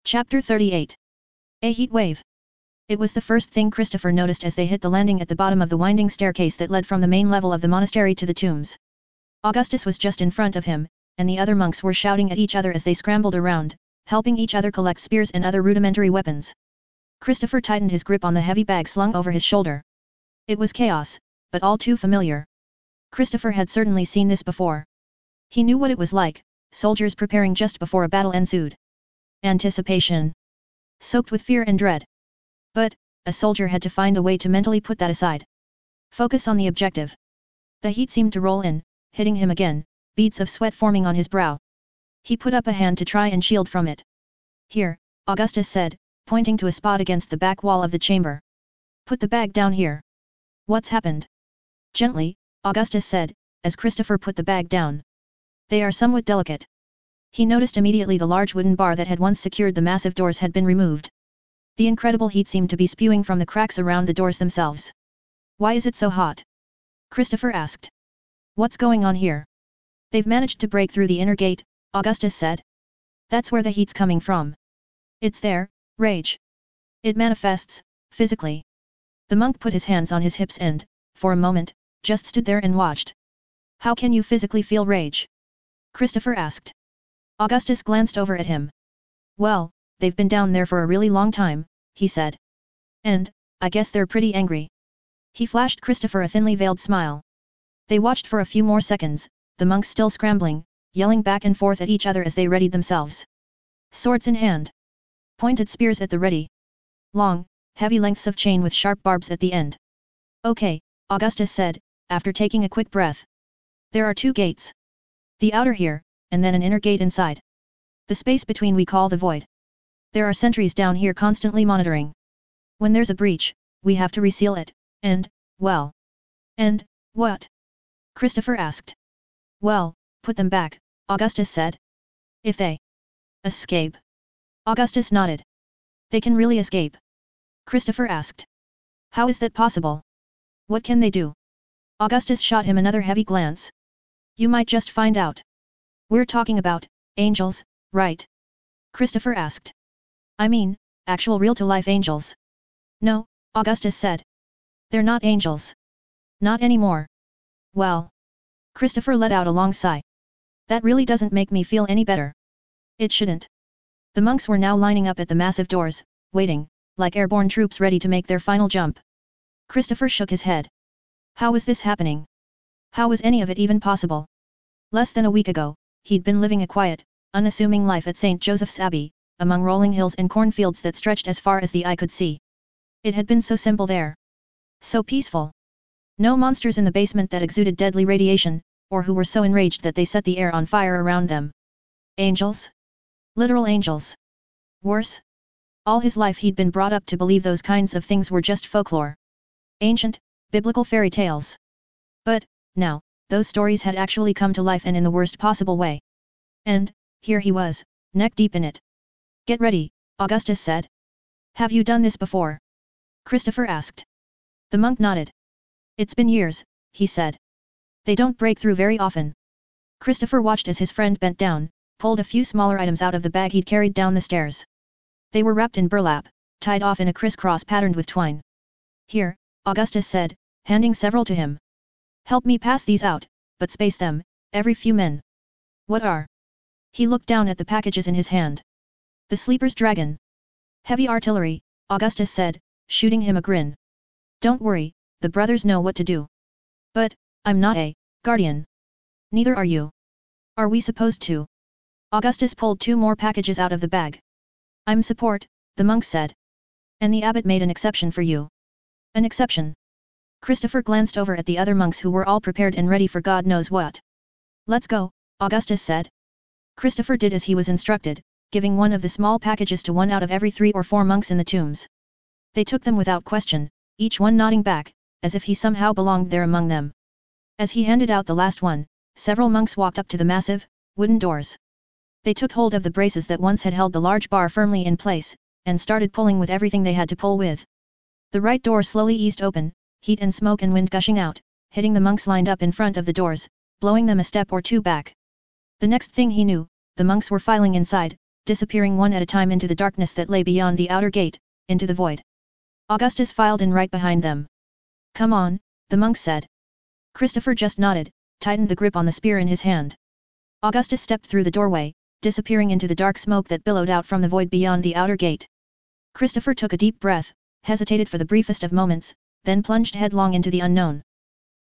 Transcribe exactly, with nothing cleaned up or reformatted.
Chapter thirty-eight. A heat wave. It was the first thing Christopher noticed as they hit the landing at the bottom of the winding staircase that led from the main level of the monastery to the tombs. Augustus was just in front of him, and the other monks were shouting at each other as they scrambled around, helping each other collect spears and other rudimentary weapons. Christopher tightened his grip on the heavy bag slung over his shoulder. It was chaos, but all too familiar. Christopher had certainly seen this before. He knew what it was like, soldiers preparing just before a battle ensued. Anticipation. Soaked with fear and dread. But, a soldier had to find a way to mentally put that aside. Focus on the objective. The heat seemed to roll in, hitting him again, beads of sweat forming on his brow. He put up a hand to try and shield from it. Here, Augustus said, pointing to a spot against the back wall of the chamber. Put the bag down here. What's happened? Gently, Augustus said, as Christopher put the bag down. They are somewhat delicate. He noticed immediately the large wooden bar that had once secured the massive doors had been removed. The incredible heat seemed to be spewing from the cracks around the doors themselves. Why is it so hot? Christopher asked. What's going on here? They've managed to break through the inner gate, Augustus said. That's where the heat's coming from. It's there, rage. It manifests, physically. The monk put his hands on his hips and, for a moment, just stood there and watched. How can you physically feel rage? Christopher asked. Augustus glanced over at him. Well, they've been down there for a really long time, he said. And, I guess they're pretty angry. He flashed Christopher a thinly veiled smile. They watched for a few more seconds, the monks still scrambling, yelling back and forth at each other as they readied themselves. Swords in hand. Pointed spears at the ready. Long, heavy lengths of chain with sharp barbs at the end. Okay, Augustus said, after taking a quick breath. There are two gates. The outer here, and then an inner gate inside. The space between we call the void. There are sentries down here constantly monitoring. When there's a breach, we have to reseal it, and, well. And, what? Christopher asked. Well, put them back, Augustus said. If they escape. Augustus nodded. They can really escape? Christopher asked. How is that possible? What can they do? Augustus shot him another heavy glance. You might just find out. We're talking about angels, right? Christopher asked. I mean, actual real-to-life angels. No, Augustus said. They're not angels. Not anymore. Well. Christopher let out a long sigh. That really doesn't make me feel any better. It shouldn't. The monks were now lining up at the massive doors, waiting, like airborne troops ready to make their final jump. Christopher shook his head. How was this happening? How was any of it even possible? Less than a week ago, he'd been living a quiet, unassuming life at Saint Joseph's Abbey, among rolling hills and cornfields that stretched as far as the eye could see. It had been so simple there. So peaceful. No monsters in the basement that exuded deadly radiation, or who were so enraged that they set the air on fire around them. Angels? Literal angels. Worse? All his life he'd been brought up to believe those kinds of things were just folklore. Ancient, biblical fairy tales. But, now, those stories had actually come to life and in the worst possible way. And, here he was, neck deep in it. Get ready, Augustus said. Have you done this before? Christopher asked. The monk nodded. It's been years, he said. They don't break through very often. Christopher watched as his friend bent down, pulled a few smaller items out of the bag he'd carried down the stairs. They were wrapped in burlap, tied off in a crisscross patterned with twine. Here, Augustus said, handing several to him. Help me pass these out, but space them, every few men. What are? He looked down at the packages in his hand. The Sleeper's Dragon. Heavy artillery, Augustus said, shooting him a grin. Don't worry, the brothers know what to do. But, I'm not a guardian. Neither are you. Are we supposed to? Augustus pulled two more packages out of the bag. I'm support, the monk said. And the abbot made an exception for you. An exception? Christopher glanced over at the other monks who were all prepared and ready for God knows what. Let's go, Augustus said. Christopher did as he was instructed, giving one of the small packages to one out of every three or four monks in the tombs. They took them without question, each one nodding back, as if he somehow belonged there among them. As he handed out the last one, several monks walked up to the massive, wooden doors. They took hold of the braces that once had held the large bar firmly in place, and started pulling with everything they had to pull with. The right door slowly eased open, heat and smoke and wind gushing out, hitting the monks lined up in front of the doors, blowing them a step or two back. The next thing he knew, the monks were filing inside, disappearing one at a time into the darkness that lay beyond the outer gate, into the void. Augustus filed in right behind them. Come on, the monk said. Christopher just nodded, tightened the grip on the spear in his hand. Augustus stepped through the doorway, disappearing into the dark smoke that billowed out from the void beyond the outer gate. Christopher took a deep breath, hesitated for the briefest of moments, then plunged headlong into the unknown.